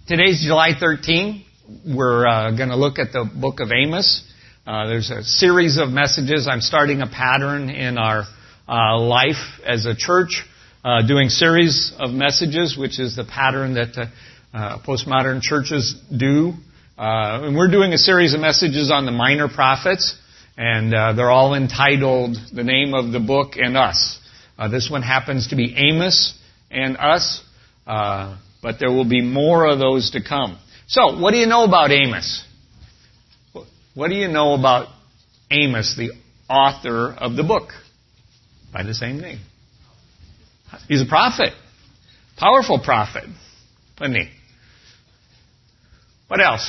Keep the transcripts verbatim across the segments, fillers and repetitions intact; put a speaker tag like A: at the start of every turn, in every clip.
A: Today's July thirteenth. We're uh, going to look at the book of Amos. Uh, there's a series of messages. I'm starting a pattern in our uh, life as a church, uh, doing series of messages, which is the pattern that uh, uh, postmodern churches do. Uh, and we're doing a series of messages on the minor prophets, and uh, they're all entitled The Name of the Book and Us. Uh, this one happens to be Amos and Us. Uh, But there will be more of those to come. So, what do you know about Amos? What do you know about Amos, the author of the book? By the same name. He's a prophet. Powerful prophet. Isn't he? What else?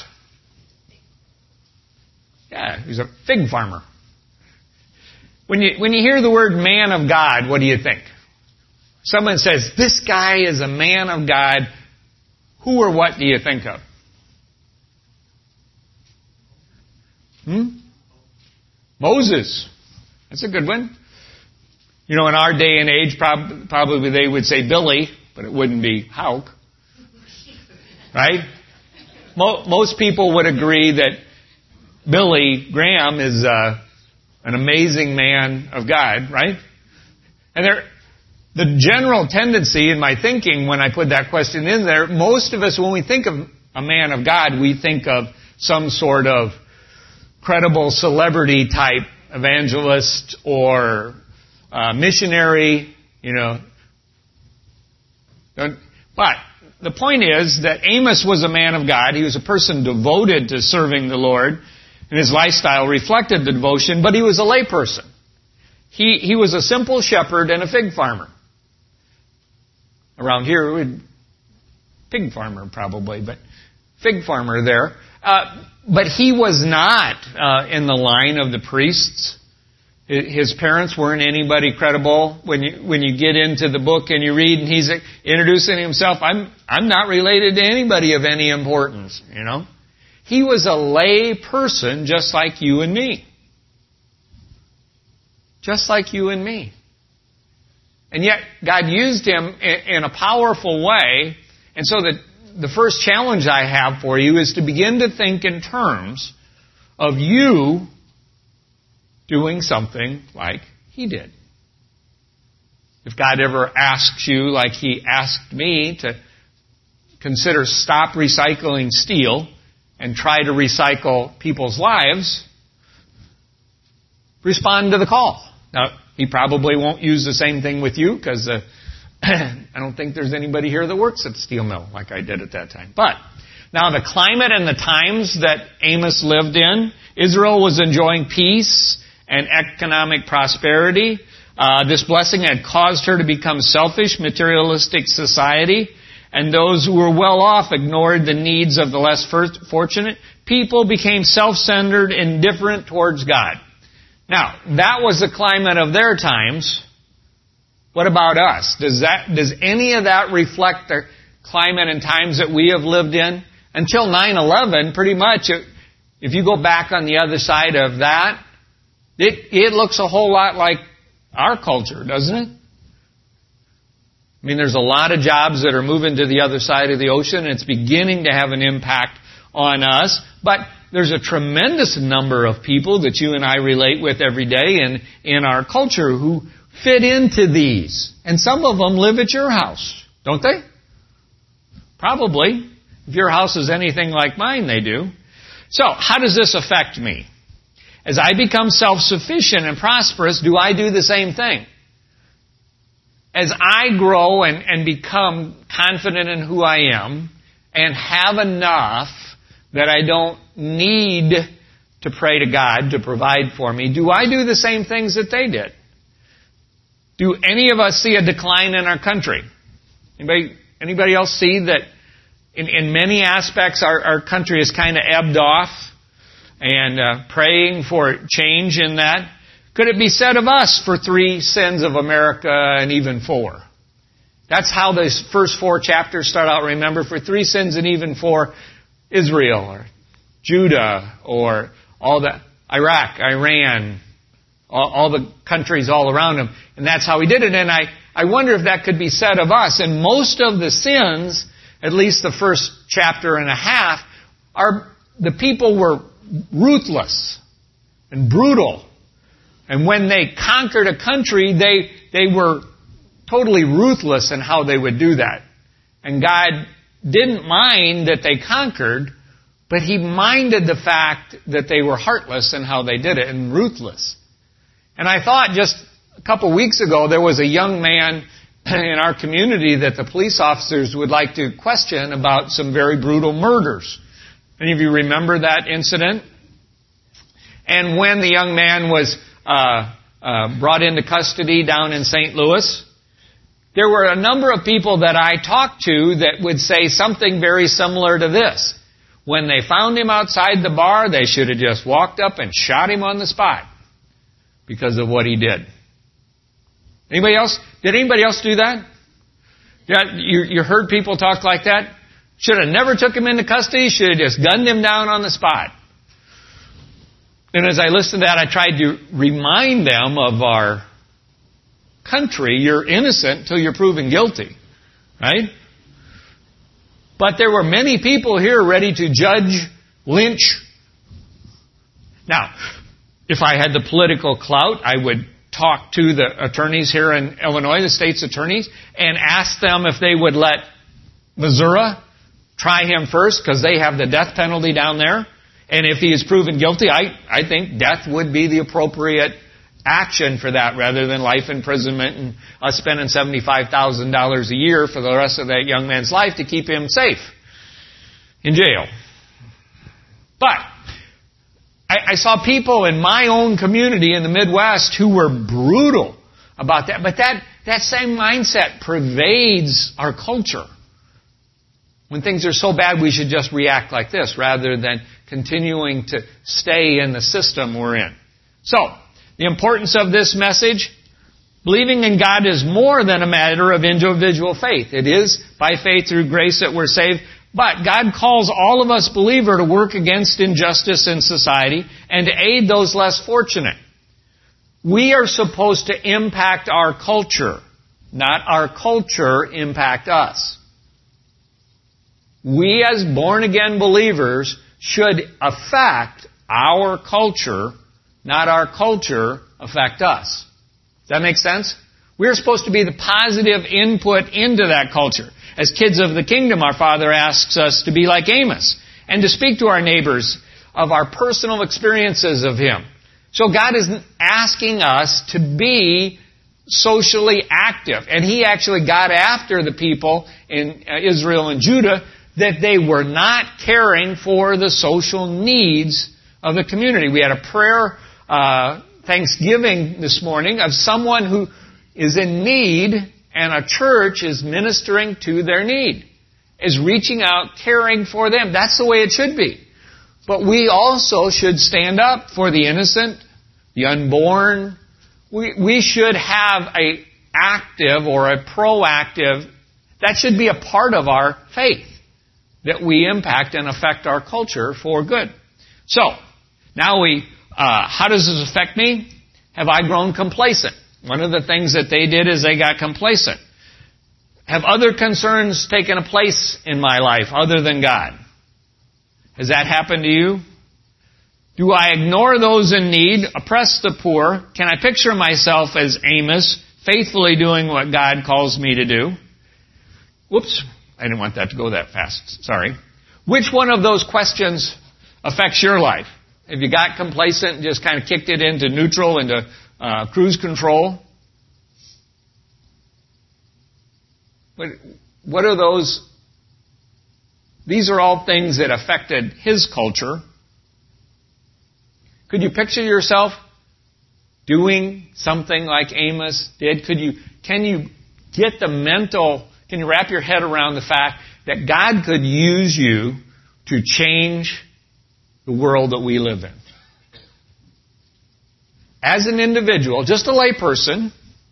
A: Yeah, he's a fig farmer. When you, when you hear the word man of God, what do you think? Someone says, this guy is a man of God. Who or what do you think of? Hmm? Moses. That's a good one. You know, in our day and age, prob- probably they would say Billy, but it wouldn't be Houck. Right? Mo- most people would agree that Billy Graham is uh, an amazing man of God, right? And there... The general tendency in my thinking when I put that question in there, most of us, when we think of a man of God, we think of some sort of credible celebrity type evangelist or uh, missionary, you know. But the point is that Amos was a man of God. He was a person devoted to serving the Lord, and his lifestyle reflected the devotion, but he was a layperson. He, he was a simple shepherd and a fig farmer. Around here, we'd pig farmer probably, but fig farmer there. Uh, but he was not uh, in the line of the priests. His parents weren't anybody credible. When you when you get into the book and you read, and he's introducing himself, I'm I'm not related to anybody of any importance. You know, he was a lay person, just like you and me, just like you and me. And yet, God used him in a powerful way. And so the, the first challenge I have for you is to begin to think in terms of you doing something like he did. If God ever asks you, like he asked me, to consider stop recycling steel and try to recycle people's lives, respond to the call. Now, he probably won't use the same thing with you because uh, I don't think there's anybody here that works at the steel mill like I did at that time. But now the climate and the times that Amos lived in, Israel was enjoying peace and economic prosperity. Uh, this blessing had caused her to become selfish, materialistic society, and those who were well off ignored the needs of the less fortunate. People became self-centered, indifferent towards God. Now, that was the climate of their times. What about us? Does that, does any of that reflect the climate and times that we have lived in? Until nine eleven, pretty much, if you go back on the other side of that, it, it looks a whole lot like our culture, doesn't it? I mean, there's a lot of jobs that are moving to the other side of the ocean, and it's beginning to have an impact on us. But there's a tremendous number of people that you and I relate with every day in, in our culture who fit into these. And some of them live at your house, don't they? Probably. If your house is anything like mine, they do. So, how does this affect me? As I become self-sufficient and prosperous, do I do the same thing? As I grow and, and become confident in who I am and have enough that I don't need to pray to God to provide for me, do I do the same things that they did? Do any of us see a decline in our country? Anybody, anybody else see that in, in many aspects our, our country is kind of ebbed off and uh, praying for change in that? Could it be said of us for three sins of America and even four? That's how those first four chapters start out. Remember, for three sins and even four, Israel or Judah or all the Iraq, Iran, all, all the countries all around them. And that's how he did it. And I, I wonder if that could be said of us. And most of the sins at least the first chapter and a half, are the people were ruthless and brutal. And when they conquered a country, they, they were totally ruthless in how they would do that. And God didn't mind that they conquered, but He minded the fact that they were heartless in how they did it and ruthless. And I thought just a couple weeks ago there was a young man in our community that the police officers would like to question about some very brutal murders. Any of you remember that incident? And when the young man was uh, uh, brought into custody down in Saint Louis, there were a number of people that I talked to that would say something very similar to this. When they found him outside the bar, they should have just walked up and shot him on the spot because of what he did. Anybody else? Did anybody else do that? Yeah, you, you heard people talk like that? Should have never took him into custody. Should have just gunned him down on the spot. And as I listened to that, I tried to remind them of our country. You're innocent till you're proven guilty. Right? But there were many people here ready to judge, lynch. Now, if I had the political clout, I would talk to the attorneys here in Illinois, the state's attorneys, and ask them if they would let Missouri try him first, because they have the death penalty down there. And if he is proven guilty, I, I think death would be the appropriate action for that, rather than life imprisonment and us spending seventy-five thousand dollars a year for the rest of that young man's life to keep him safe in jail. But I, I saw people in my own community in the Midwest who were brutal about that. But that, that same mindset pervades our culture. When things are so bad, we should just react like this rather than continuing to stay in the system we're in. So, the importance of this message: believing in God is more than a matter of individual faith. It is by faith through grace that we're saved. But God calls all of us believers to work against injustice in society and to aid those less fortunate. We are supposed to impact our culture, not our culture impact us. We as born-again believers should affect our culture, not our culture affect us. Does that make sense? We're supposed to be the positive input into that culture. As kids of the kingdom, our Father asks us to be like Amos and to speak to our neighbors of our personal experiences of Him. So God is asking us to be socially active. And He actually got after the people in Israel and Judah that they were not caring for the social needs of the community. We had a prayer uh, Thanksgiving this morning of someone who is in need, and a church is ministering to their need, is reaching out, caring for them. That's the way it should be. But we also should stand up for the innocent, the unborn. We, we should have a active or a proactive, that should be a part of our faith, that we impact and affect our culture for good. So, now we, uh, how does this affect me? Have I grown complacent? One of the things that they did is they got complacent. Have other concerns taken a place in my life other than God? Has that happened to you? Do I ignore those in need, oppress the poor? Can I picture myself as Amos, faithfully doing what God calls me to do? Whoops. I didn't want that to go that fast. Sorry. Which one of those questions affects your life? Have you got complacent and just kind of kicked it into neutral, into uh, cruise control? What, what are those? These are all things that affected his culture. Could you picture yourself doing something like Amos did? Could you? Can you get the mental? Can you wrap your head around the fact that God could use you to change the world that we live in? As an individual, just a layperson,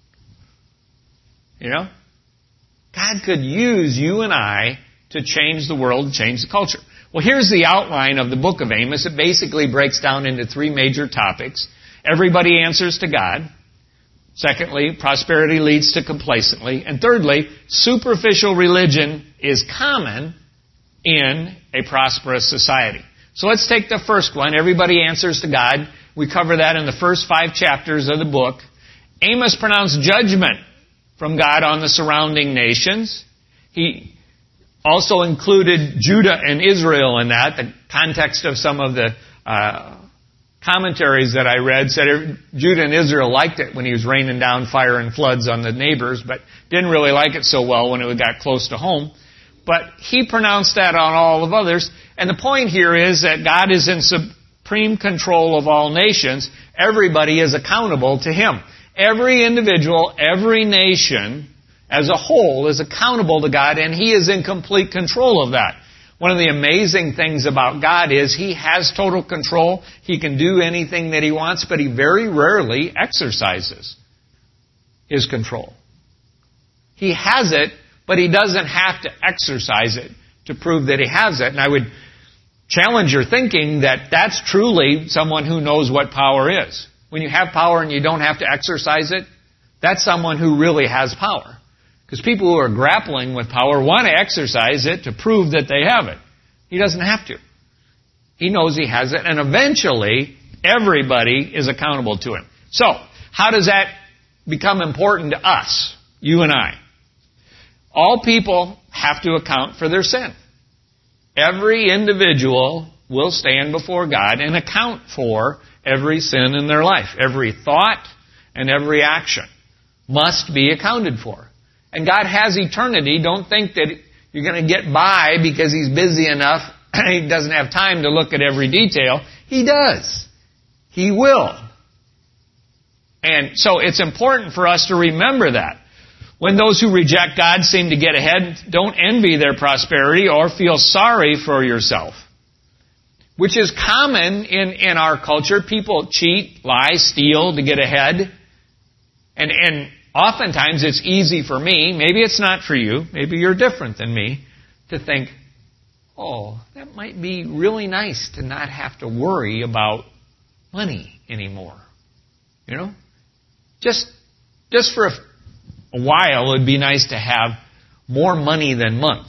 A: you know, God could use you and I to change the world, to change the culture. Well, here's the outline of the book of Amos. It basically breaks down into three major topics. Everybody answers to God. Secondly, prosperity leads to complacency. And thirdly, superficial religion is common in a prosperous society. So let's take the first one. Everybody answers to God. We cover that in the first five chapters of the book. Amos pronounced judgment from God on the surrounding nations. He also included Judah and Israel in that. The context of some of the uh, commentaries that I read said Judah and Israel liked it when he was raining down fire and floods on the neighbors, but didn't really like it so well when it got close to home. But he pronounced that on all of others. And the point here is that God is in supreme control of all nations. Everybody is accountable to Him. Every individual, every nation as a whole is accountable to God, and He is in complete control of that. One of the amazing things about God is He has total control. He can do anything that He wants, but He very rarely exercises His control. He has it, but He doesn't have to exercise it to prove that He has it. And I would challenge your thinking that that's truly someone who knows what power is. When you have power and you don't have to exercise it, that's someone who really has power. Because people who are grappling with power want to exercise it to prove that they have it. He doesn't have to. He knows He has it, and eventually everybody is accountable to Him. So, how does that become important to us, you and I? All people have to account for their sin. Every individual will stand before God and account for every sin in their life. Every thought and every action must be accounted for. And God has eternity. Don't think that you're going to get by because He's busy enough. He doesn't have time to look at every detail. He does. He will. And so it's important for us to remember that. When those who reject God seem to get ahead, don't envy their prosperity or feel sorry for yourself. Which is common in, in our culture. People cheat, lie, steal to get ahead. And, and oftentimes it's easy for me, maybe it's not for you, maybe you're different than me, to think, oh, that might be really nice to not have to worry about money anymore. You know? Just, just for a, a while, it would be nice to have more money than month,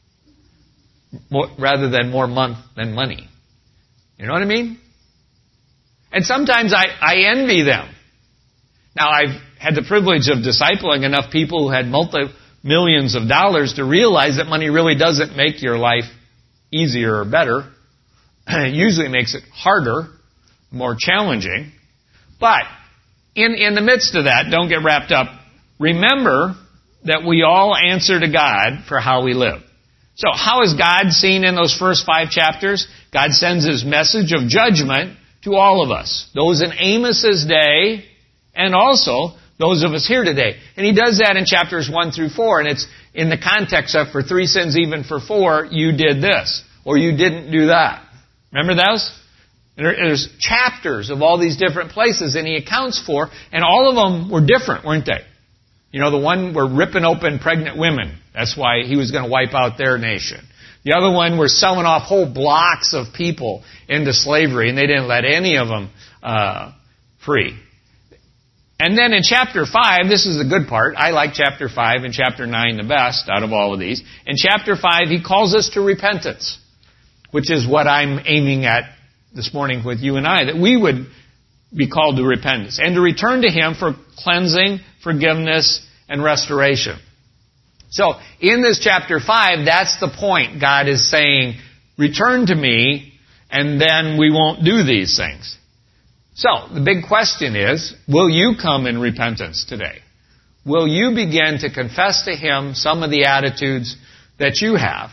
A: more, rather than more month than money. You know what I mean? And sometimes I, I envy them. Now, I've had the privilege of discipling enough people who had multi-millions of dollars to realize that money really doesn't make your life easier or better. It usually makes it harder, more challenging. But in, in the midst of that, don't get wrapped up. Remember that we all answer to God for how we live. So how is God seen in those first five chapters? God sends His message of judgment to all of us. Those in Amos's day and also those of us here today. And He does that in chapters one through four. And it's in the context of for three sins, even for four, you did this. Or you didn't do that. Remember those? There's chapters of all these different places and He accounts for. And all of them were different, weren't they? You know, the one were ripping open pregnant women. That's why He was going to wipe out their nation. The other one were selling off whole blocks of people into slavery, and they didn't let any of them uh, free. And then in chapter five, this is the good part. I like chapter five and chapter nine the best out of all of these. In chapter five, He calls us to repentance, which is what I'm aiming at this morning with you and I, that we would be called to repentance and to return to Him for cleansing, forgiveness, and restoration. So, in this chapter five, that's the point. God is saying, return to me, and then we won't do these things. So, the big question is, will you come in repentance today? Will you begin to confess to Him some of the attitudes that you have?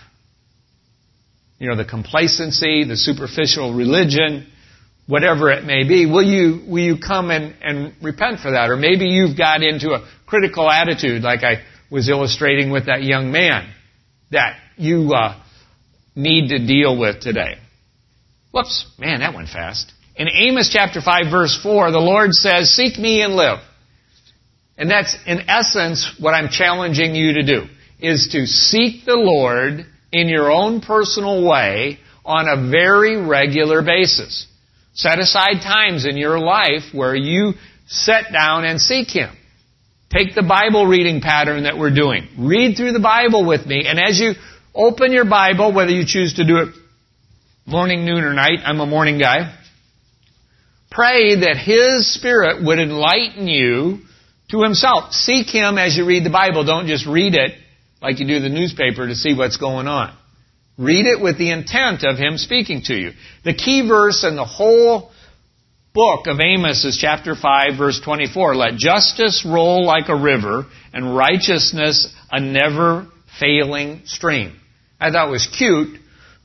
A: You know, the complacency, the superficial religion, whatever it may be. Will you, will you come and, and repent for that? Or maybe you've got into a critical attitude, like I was illustrating with that young man, that you uh, need to deal with today. Whoops, man, that went fast. In Amos chapter five, verse four, the Lord says, seek me and live. And that's, in essence, what I'm challenging you to do, is to seek the Lord in your own personal way on a very regular basis. Set aside times in your life where you sit down and seek Him. Take the Bible reading pattern that we're doing. Read through the Bible with me, and as you Open your Bible, whether you choose to do it morning, noon, or night. I'm a morning guy. Pray that His Spirit would enlighten you to Himself. Seek Him as you read the Bible. Don't just read it like you do the newspaper to see what's going on. Read it with the intent of Him speaking to you. The key verse in the whole book of Amos is chapter five, verse twenty-four. Let justice roll like a river and righteousness a never-failing stream. I thought it was cute.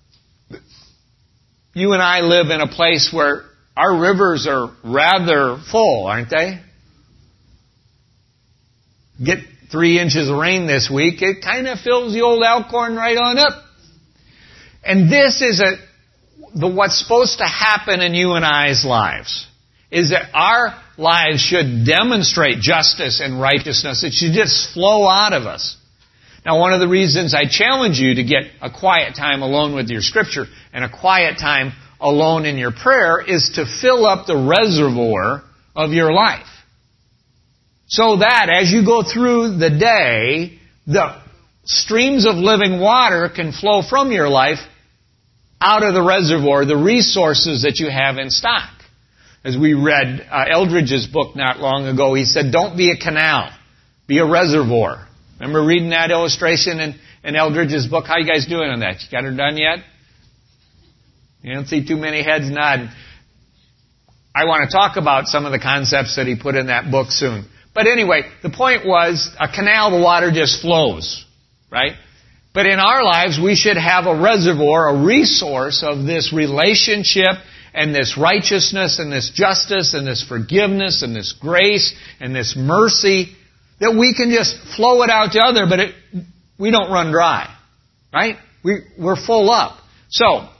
A: You and I live in a place where our rivers are rather full, aren't they? Get three inches of rain this week, it kind of fills the old Elkhorn right on up. And this is a, the, what's supposed to happen in you and I's lives, is that our lives should demonstrate justice and righteousness. It should just flow out of us. Now, one of the reasons I challenge you to get a quiet time alone with your Scripture and a quiet time alone in your prayer is to fill up the reservoir of your life. So that as you go through the day, the streams of living water can flow from your life out of the reservoir, the resources that you have in stock. As we read uh, Eldridge's book not long ago, he said, don't be a canal, be a reservoir. Remember reading that illustration in, in Eldridge's book? How you guys doing on that? You got her done yet? You don't see too many heads nodding. I want to talk about some of the concepts that he put in that book soon. But anyway, the point was, a canal, the water just flows, right? But in our lives, we should have a reservoir, a resource of this relationship and this righteousness and this justice and this forgiveness and this grace and this mercy that we can just flow it out to other, but it, we don't run dry, right? We, we're full up. So,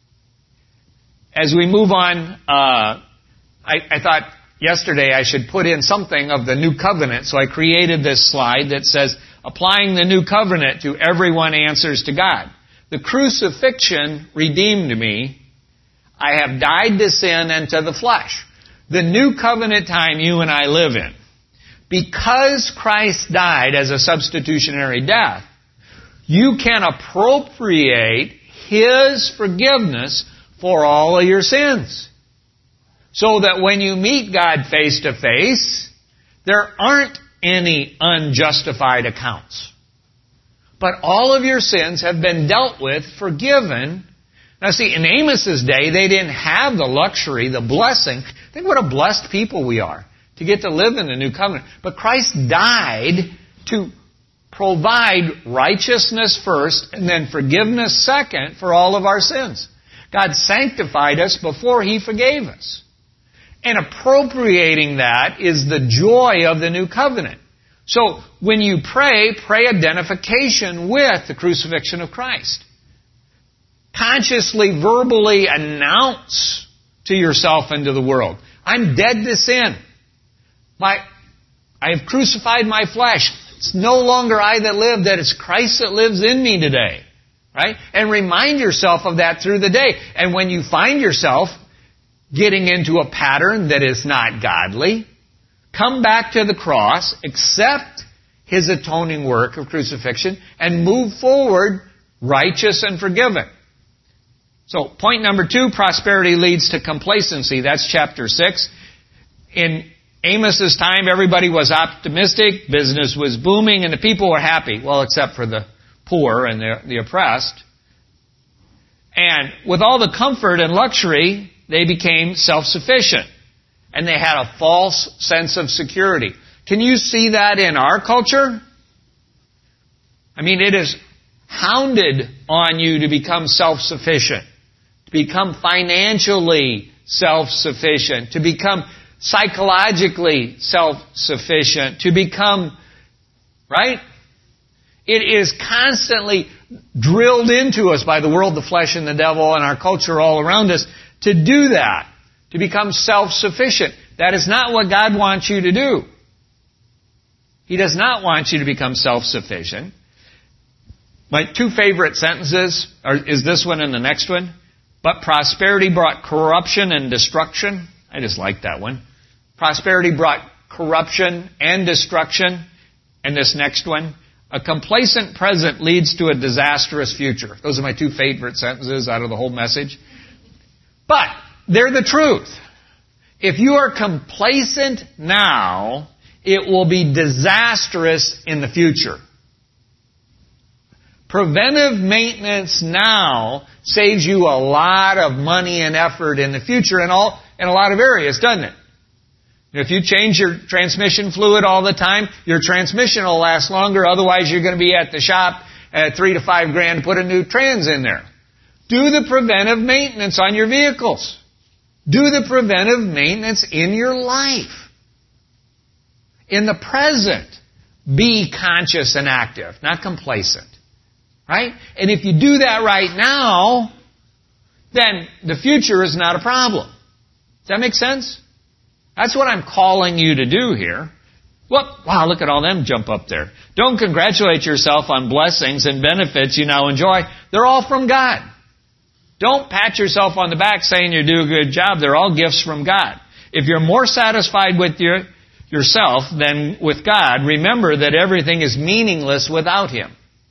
A: as we move on, uh, I, I thought yesterday I should put in something of the new covenant. So I created this slide that says, applying the new covenant to everyone answers to God. The crucifixion redeemed me. I have died to sin and to the flesh. The new covenant time you and I live in. Because Christ died as a substitutionary death, you can appropriate His forgiveness for all of your sins. So that when you meet God face to face, there aren't any unjustified accounts. But all of your sins have been dealt with, forgiven. Now see, in Amos's day, they didn't have the luxury, the blessing. Think what a blessed people we are to get to live in the new covenant. But Christ died to provide righteousness first and then forgiveness second for all of our sins. God sanctified us before He forgave us. And appropriating that is the joy of the new covenant. So when you pray, pray identification with the crucifixion of Christ. Consciously, verbally announce to yourself and to the world, I'm dead to sin. My, I have crucified my flesh. It's no longer I that live, that it's Christ that lives in me today. Right? And remind yourself of that through the day. And when you find yourself getting into a pattern that is not godly, come back to the cross, accept His atoning work of crucifixion, and move forward righteous and forgiven. So, point number two, prosperity leads to complacency. That's chapter six. In Amos's time, everybody was optimistic, business was booming, and the people were happy. Well, except for the poor and the, the oppressed. And with all the comfort and luxury, they became self-sufficient. And they had a false sense of security. Can you see that in our culture? I mean, it is hounded on you to become self-sufficient, to become financially self-sufficient, to become psychologically self-sufficient, to become, right? It is constantly drilled into us by the world, the flesh, and the devil, and our culture all around us to do that, to become self-sufficient. That is not what God wants you to do. He does not want you to become self-sufficient. My two favorite sentences are, is this one and the next one. But prosperity brought corruption and destruction. I just like that one. Prosperity brought corruption and destruction. And this next one, A complacent present leads to a disastrous future. Those are my two favorite sentences out of the whole message. But they're the truth. If you are complacent now, it will be disastrous in the future. Preventive maintenance now saves you a lot of money and effort in the future in all in a lot of areas, doesn't it? If you change your transmission fluid all the time, your transmission will last longer. Otherwise, you're going to be at the shop at three to five grand to put a new trans in there. Do the preventive maintenance on your vehicles. Do the preventive maintenance in your life. In the present, be conscious and active, not complacent. Right? And if you do that right now, then the future is not a problem. Does that make sense? That's what I'm calling you to do here. Whoop, wow, look at all them jump up there. Don't congratulate yourself on blessings and benefits you now enjoy. They're all from God. Don't pat yourself on the back saying you do a good job. They're all gifts from God. If you're more satisfied with your, yourself than with God, remember that everything is meaningless without Him.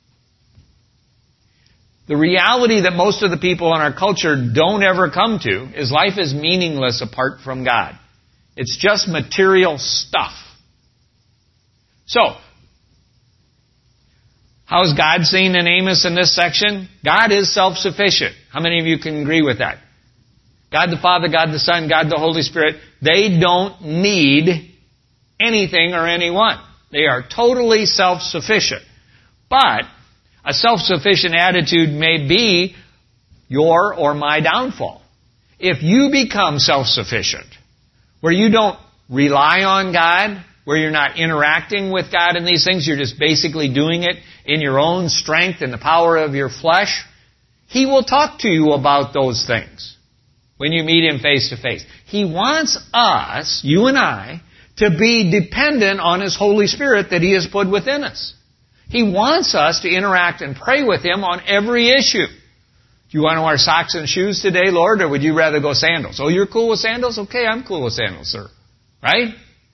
A: The reality that most of the people in our culture don't ever come to is life is meaningless apart from God. It's just material stuff. So, how is God seen in Amos in this section? God is self-sufficient. How many of you can agree with that? God the Father, God the Son, God the Holy Spirit, they don't need anything or anyone. They are totally self-sufficient. But a self-sufficient attitude may be your or my downfall. If you become self-sufficient, where you don't rely on God, where you're not interacting with God in these things, you're just basically doing it in your own strength and the power of your flesh, He will talk to you about those things when you meet Him face to face. He wants us, you and I, to be dependent on His Holy Spirit that He has put within us. He wants us to interact and pray with Him on every issue. Do you want to wear socks and shoes today, Lord, or would you rather go sandals? Oh, you're cool with sandals? Okay, I'm cool with sandals, sir. Right?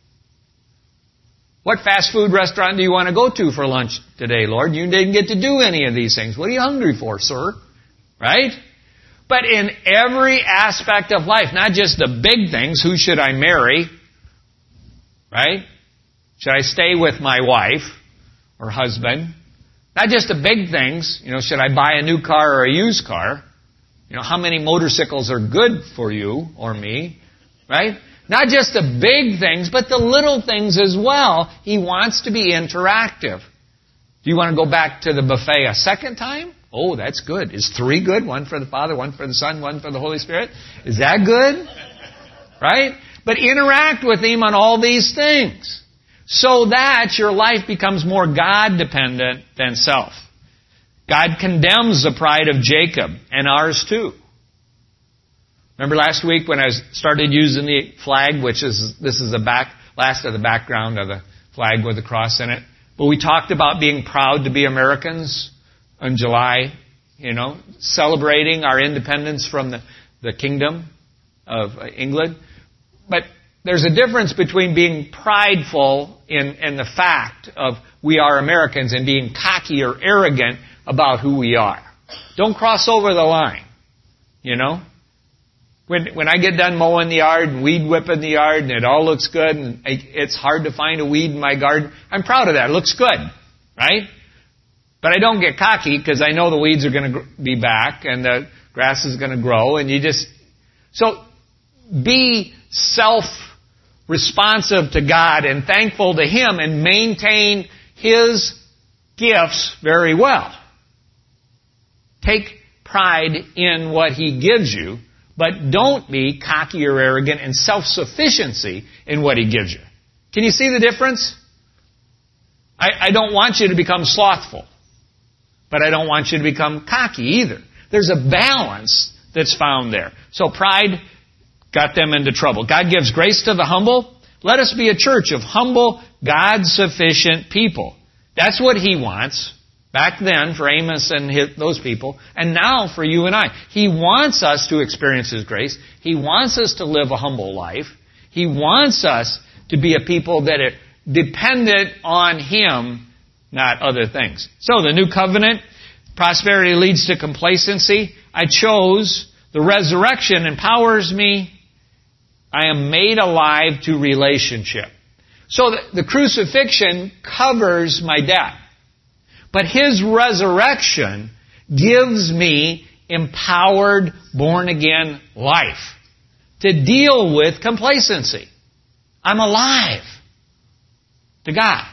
A: What fast food restaurant do you want to go to for lunch today, Lord? You didn't get to do any of these things. What are you hungry for, sir? Right? But in every aspect of life, not just the big things, who should I marry? Right? Should I stay with my wife or husband? Not just the big things, you know, should I buy a new car or a used car? You know, how many motorcycles are good for you or me? Right? Not just the big things, but the little things as well. He wants to be interactive. Do you want to go back to the buffet a second time? Oh, that's good. Is three good? One for the Father, one for the Son, one for the Holy Spirit? Is that good? Right? But interact with Him on all these things, so that your life becomes more God-dependent than self. God condemns the pride of Jacob, and ours too. Remember last week when I started using the flag, which is, this is the back, last of the background of the flag with the cross in it. But we talked about being proud to be Americans in July, you know, celebrating our independence from the, the kingdom of England. But there's a difference between being prideful in, in the fact of we are Americans and being cocky or arrogant about who we are. Don't cross over the line, you know. When, when I get done mowing the yard and weed whipping the yard and it all looks good and it's hard to find a weed in my garden, I'm proud of that. It looks good, right? But I don't get cocky because I know the weeds are going to be back and the grass is going to grow and you just... So be self-responsive to God and thankful to Him and maintain His gifts very well. Take pride in what He gives you, but don't be cocky or arrogant and self-sufficiency in what He gives you. Can you see the difference? I, I don't want you to become slothful, but I don't want you to become cocky either. There's a balance that's found there. So pride got them into trouble. God gives grace to the humble. Let us be a church of humble, God-sufficient people. That's what He wants. Back then for Amos and his, those people, and now for you and I. He wants us to experience His grace. He wants us to live a humble life. He wants us to be a people that are dependent on Him not other things. So the new covenant, prosperity leads to complacency. I chose the resurrection empowers me. I am made alive to relationship. So the, the crucifixion covers my death. But His resurrection gives me empowered, born-again life to deal with complacency. I'm alive to God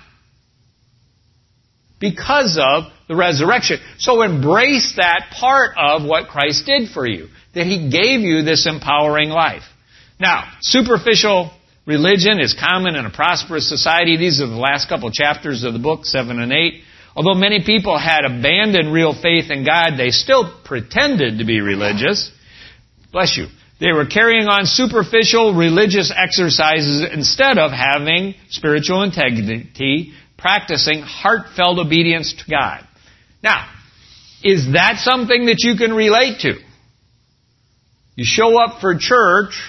A: because of the resurrection. So embrace that part of what Christ did for you, that He gave you this empowering life. Now, superficial religion is common in a prosperous society. These are the last couple chapters of the book, seven and eight. Although many people had abandoned real faith in God, they still pretended to be religious. Bless you. They were carrying on superficial religious exercises instead of having spiritual integrity, practicing heartfelt obedience to God. Now, is that something that you can relate to? You show up for church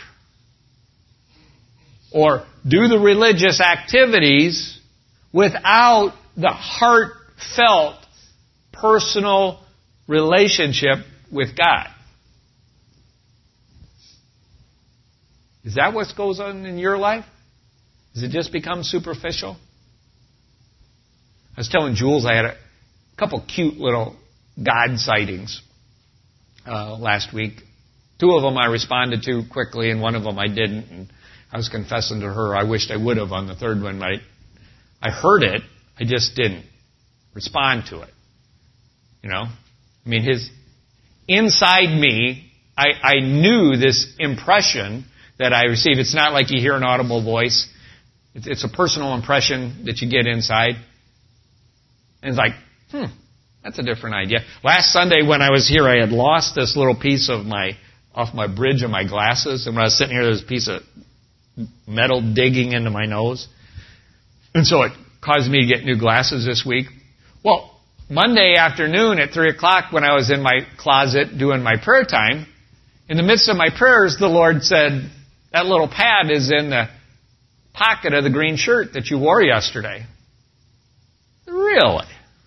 A: or do the religious activities without the heartfelt, personal relationship with God. Is that what goes on in your life? Does it just become superficial? I was telling Jules I had a couple cute little God sightings uh, last week. Two of them I responded to quickly, and one of them I didn't. And I was confessing to her I wished I would have on the third one. I, I heard it, I just didn't respond to it. You know? I mean, his inside me, I, I knew this impression that I received. It's not like you hear an audible voice. It's, it's a personal impression that you get inside. And it's like, hmm, that's a different idea. Last Sunday when I was here, I had lost this little piece of my, off my bridge of my glasses. And when I was sitting here, there was a piece of metal digging into my nose. And so it caused me to get new glasses this week. Well, Monday afternoon at three o'clock when I was in my closet doing my prayer time, in the midst of my prayers, the Lord said, that little pad is in the pocket of the green shirt that you wore yesterday. Really?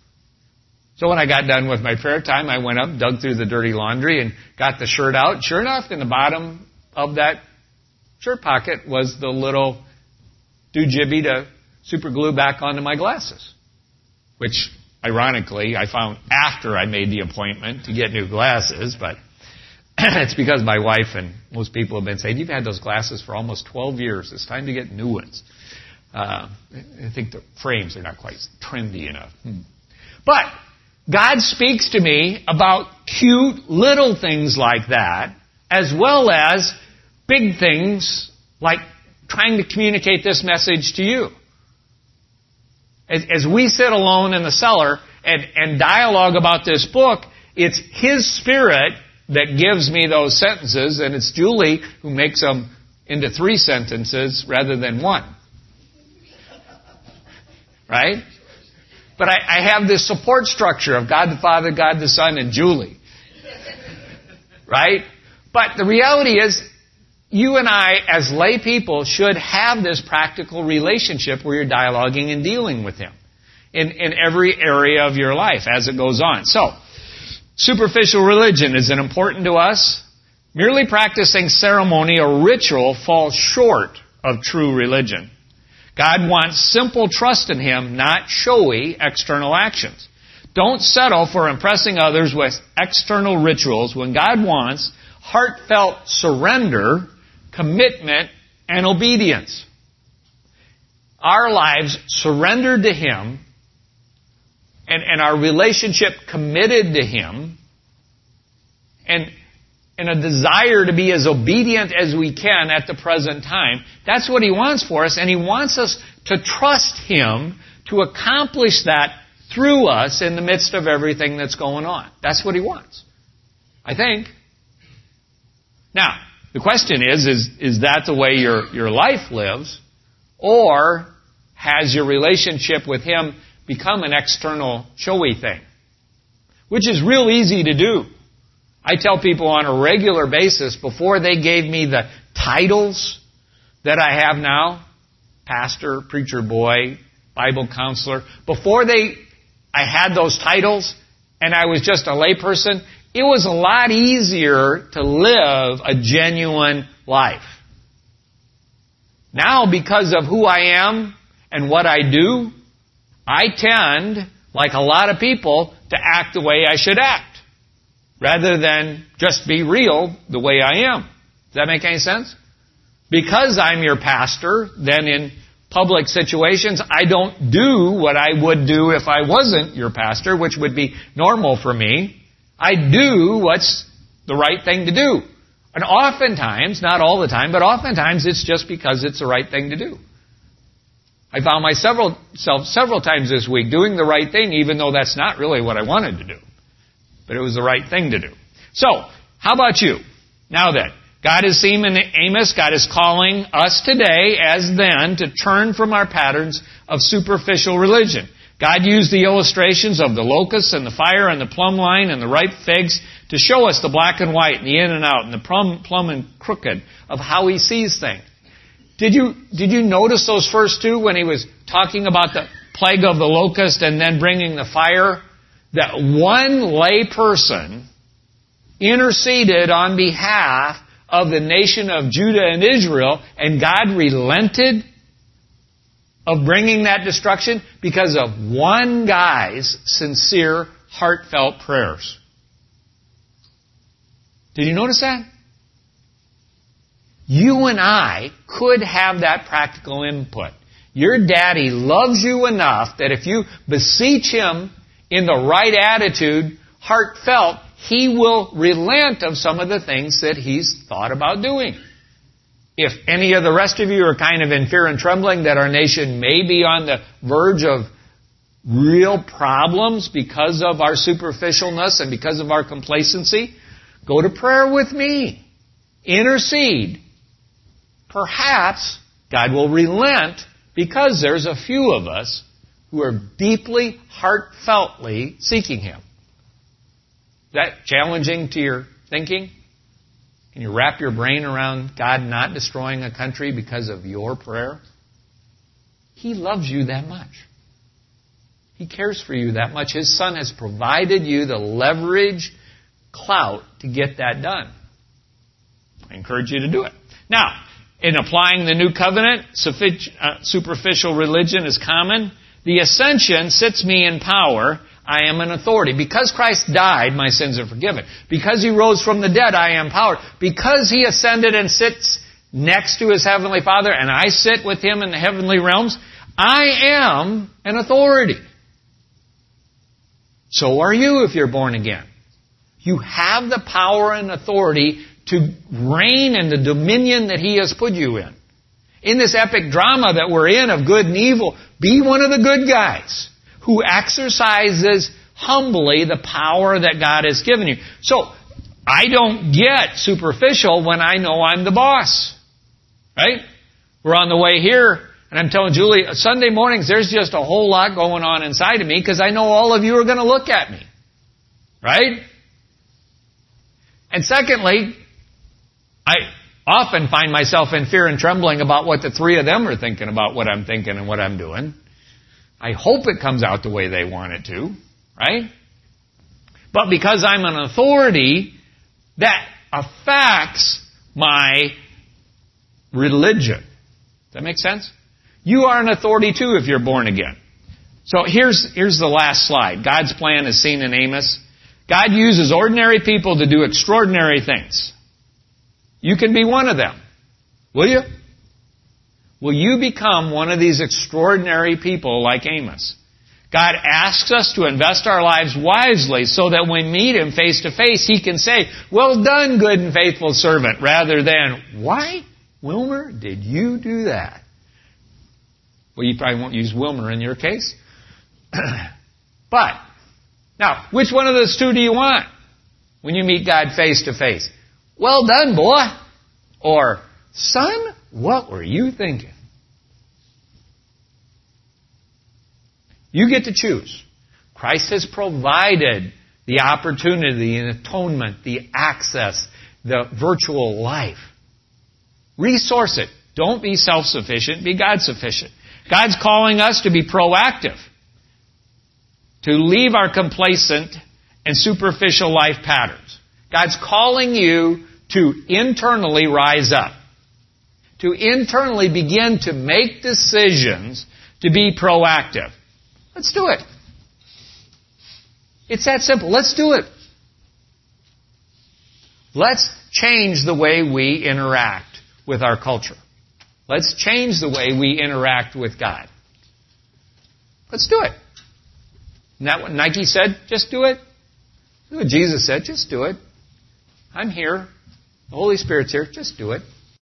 A: So when I got done with my prayer time, I went up, dug through the dirty laundry, and got the shirt out. Sure enough, in the bottom of that shirt pocket was the little doojibby to super glue back onto my glasses. Which, ironically, I found after I made the appointment to get new glasses, but it's because my wife and most people have been saying, you've had those glasses for almost twelve years. It's time to get new ones. Uh, I think the frames are not quite trendy enough. Hmm. But God speaks to me about cute little things like that, as well as big things like trying to communicate this message to you. As, as we sit alone in the cellar and, and dialogue about this book, it's His Spirit that gives me those sentences, and it's Julie who makes them into three sentences rather than one. Right? But I, I have this support structure of God the Father, God the Son, and Julie. Right? But the reality is, you and I, as lay people, should have this practical relationship where you're dialoguing and dealing with Him in, in every area of your life as it goes on. So, superficial religion, is it important to us? Merely practicing ceremony or ritual falls short of true religion. God wants simple trust in Him, not showy external actions. Don't settle for impressing others with external rituals when God wants heartfelt surrender, commitment, and obedience. Our lives surrendered to Him and, and our relationship committed to Him and, and a desire to be as obedient as we can at the present time. That's what He wants for us, and He wants us to trust Him to accomplish that through us in the midst of everything that's going on. That's what He wants, I think. Now, the question is, is, is that the way your, your life lives? Or has your relationship with Him become an external, showy thing? Which is real easy to do. I tell people on a regular basis, before they gave me the titles that I have now, pastor, preacher boy, Bible counselor, before they I had those titles and I was just a layperson, it was a lot easier to live a genuine life. Now, because of who I am and what I do, I tend, like a lot of people, to act the way I should act, rather than just be real the way I am. Does that make any sense? Because I'm your pastor, then in public situations, I don't do what I would do if I wasn't your pastor, which would be normal for me. I do what's the right thing to do. And oftentimes, not all the time, but oftentimes it's just because it's the right thing to do. I found myself several, several times this week doing the right thing, even though that's not really what I wanted to do. But it was the right thing to do. So, how about you? Now then, God has seen in Amos, God is calling us today, as then, to turn from our patterns of superficial religion. God used the illustrations of the locusts and the fire and the plumb line and the ripe figs to show us the black and white and the in and out and the plumb, plumb and crooked of how He sees things. Did you, did you notice those first two when He was talking about the plague of the locust and then bringing the fire? That one lay person interceded on behalf of the nation of Judah and Israel, and God relented of bringing that destruction because of one guy's sincere, heartfelt prayers. Did you notice that? You and I could have that practical input. Your daddy loves you enough that if you beseech Him in the right attitude, heartfelt, He will relent of some of the things that He's thought about doing. If any of the rest of you are kind of in fear and trembling that our nation may be on the verge of real problems because of our superficialness and because of our complacency, go to prayer with me. Intercede. Perhaps God will relent because there's a few of us who are deeply, heartfeltly seeking Him. Is that challenging to your thinking? Can you wrap your brain around God not destroying a country because of your prayer? He loves you that much. He cares for you that much. His Son has provided you the leverage, clout to get that done. I encourage you to do it. Now, in applying the new covenant, superficial religion is common. The ascension sits me in power. I am an authority. Because Christ died, my sins are forgiven. Because He rose from the dead, I am power. Because He ascended and sits next to His heavenly Father, and I sit with Him in the heavenly realms, I am an authority. So are you if you're born again. You have the power and authority to reign in the dominion that He has put you in. In this epic drama that we're in of good and evil, be one of the good guys who exercises humbly the power that God has given you. So, I don't get superficial when I know I'm the boss. Right? We're on the way here, and I'm telling Julie, Sunday mornings there's just a whole lot going on inside of me because I know all of you are going to look at me. Right? And secondly, I often find myself in fear and trembling about what the three of them are thinking about what I'm thinking and what I'm doing. I hope it comes out the way they want it to, right? But because I'm an authority, that affects my religion. Does that make sense? You are an authority too if you're born again. So here's, here's the last slide. God's plan is seen in Amos. God uses ordinary people to do extraordinary things. You can be one of them. Will you? Will you become one of these extraordinary people like Amos? God asks us to invest our lives wisely so that when we meet Him face to face, He can say, well done, good and faithful servant, rather than, why, Wilmer, did you do that? Well, you probably won't use Wilmer in your case. But, now, which one of those two do you want when you meet God face to face? Well done, boy. Or, son, what were you thinking? You get to choose. Christ has provided the opportunity, the atonement, the access, the virtual life. Resource it. Don't be self-sufficient. Be God-sufficient. God's calling us to be proactive. to leave our complacent and superficial life patterns. God's calling you to internally rise up. To internally begin to make decisions to be proactive. Let's do it. It's that simple. Let's do it. Let's change the way we interact with our culture. Let's change the way we interact with God. Let's do it. Isn't that what Nike said? Just do it. That's what Jesus said. Just do it. I'm here. The Holy Spirit's here. Just do it.